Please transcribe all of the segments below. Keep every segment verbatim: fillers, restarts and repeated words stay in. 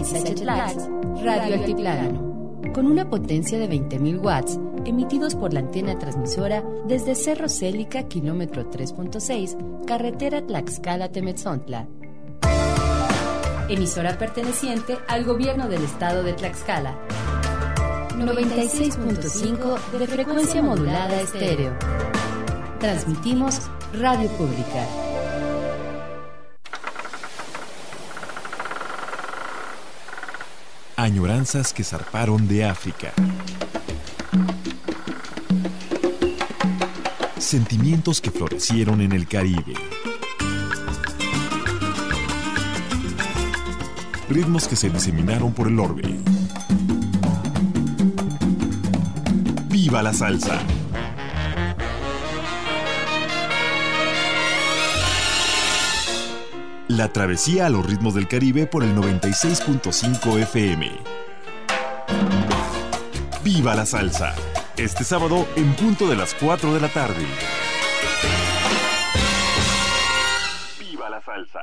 seis H Tlax, Radio Altiplano, con una potencia de veinte mil watts, emitidos por la antena transmisora desde Cerro Célica, kilómetro tres punto seis, carretera Tlaxcala-Temetzontla. Emisora perteneciente al gobierno del estado de Tlaxcala. noventa y seis punto cinco de frecuencia modulada estéreo. Transmitimos Radio Pública. Añoranzas que zarparon de África. Sentimientos que florecieron en el Caribe. Ritmos que se diseminaron por el orbe. ¡Viva la salsa! La travesía a los ritmos del Caribe por el noventa y seis punto cinco F M. ¡Viva la salsa! Este sábado en punto de las cuatro de la tarde. ¡Viva la salsa!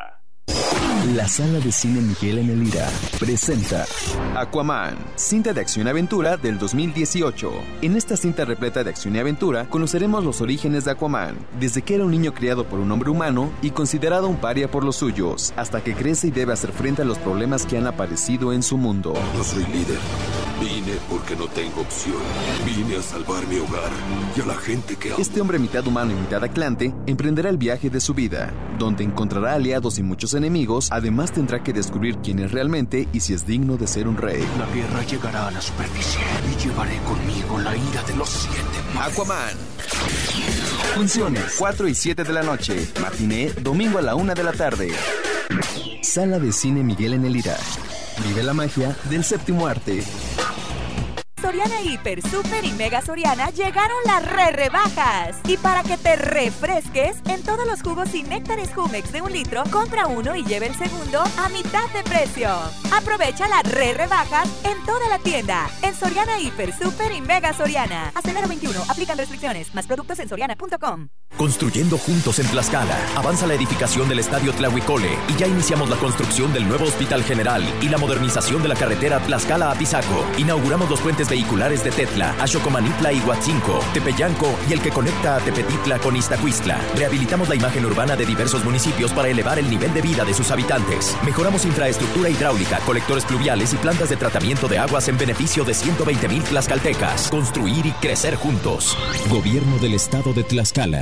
La Sala de Cine Miguel en el Lira presenta Aquaman, cinta de acción-aventura del dos mil dieciocho. En esta cinta repleta de acción y aventura, conoceremos los orígenes de Aquaman, desde que era un niño criado por un hombre humano y considerado un paria por los suyos, hasta que crece y debe hacer frente a los problemas que han aparecido en su mundo. No soy líder. Vine porque no tengo opción. Vine a salvar mi hogar y a la gente que amo. Este hombre mitad humano y mitad atlante emprenderá el viaje de su vida, donde encontrará aliados y muchos enemigos. Además tendrá que descubrir quién es realmente y si es digno de ser un rey. La guerra llegará a la superficie y llevaré conmigo la ira de los siete mares. Aquaman. Funciones cuatro y siete de la noche. Matiné domingo a la una de la tarde. Sala de Cine Miguel en el Lira. Vive la magia del séptimo arte. Soriana Hiper, Super y Mega Soriana llegaron las re rebajas. Y para que te refresques, en todos los jugos y néctares Jumex de un litro, compra uno y lleve el segundo a mitad de precio. Aprovecha las re rebajas en toda la tienda. En Soriana Hiper, Super y Mega Soriana. Hasta enero veintiuno, aplican restricciones. Más productos en soriana punto com. Construyendo juntos en Tlaxcala. Avanza la edificación del Estadio Tlahuicole y ya iniciamos la construcción del nuevo Hospital General y la modernización de la carretera Tlaxcala a Pisaco. Inauguramos los puentes vehiculares de Tetla, Axocomanitla y Huatzinco, Tepeyanco y el que conecta a Tepetitla con Iztacuistla. Rehabilitamos la imagen urbana de diversos municipios para elevar el nivel de vida de sus habitantes. Mejoramos infraestructura hidráulica, colectores pluviales y plantas de tratamiento de aguas en beneficio de ciento veinte mil tlaxcaltecas. Construir y crecer juntos. Gobierno del Estado de Tlaxcala.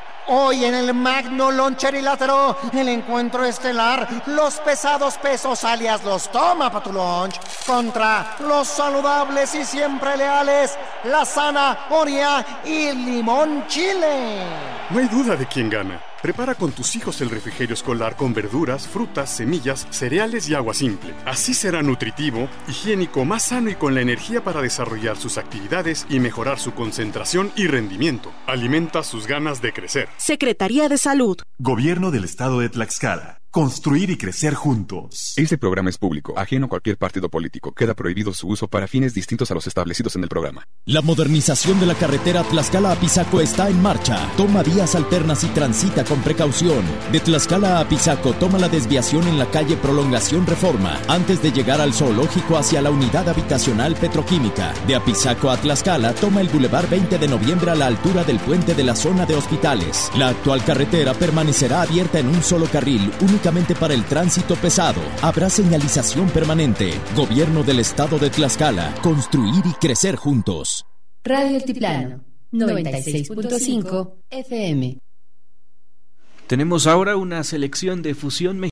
Hoy en el Magno Loncherilátero, el encuentro estelar, los pesados pesos alias los toma pa' tu lunch, contra los saludables y siempre leales, la zanahoria y limón chile. No hay duda de quién gana. Prepara con tus hijos el refrigerio escolar con verduras, frutas, semillas, cereales y agua simple. Así será nutritivo, higiénico, más sano y con la energía para desarrollar sus actividades y mejorar su concentración y rendimiento. Alimenta sus ganas de crecer. Secretaría de Salud. Gobierno del Estado de Tlaxcala. Construir y crecer juntos. Este programa es público, ajeno a cualquier partido político. Queda prohibido su uso para fines distintos a los establecidos en el programa. La modernización de la carretera Tlaxcala a Pisaco está en marcha. Toma vías alternas y transita con precaución. De Tlaxcala a Pisaco, toma la desviación en la calle Prolongación Reforma, antes de llegar al zoológico hacia la unidad habitacional petroquímica. De Apizaco a Tlaxcala, toma el Boulevard veinte de noviembre a la altura del puente de la zona de hospitales. La actual carretera permanecerá abierta en un solo carril, únicamente para el tránsito pesado. Habrá señalización permanente. Gobierno del Estado de Tlaxcala. Construir y crecer juntos. Radio Altiplano, noventa y seis punto cinco F M. Tenemos ahora una selección de fusión mexicana.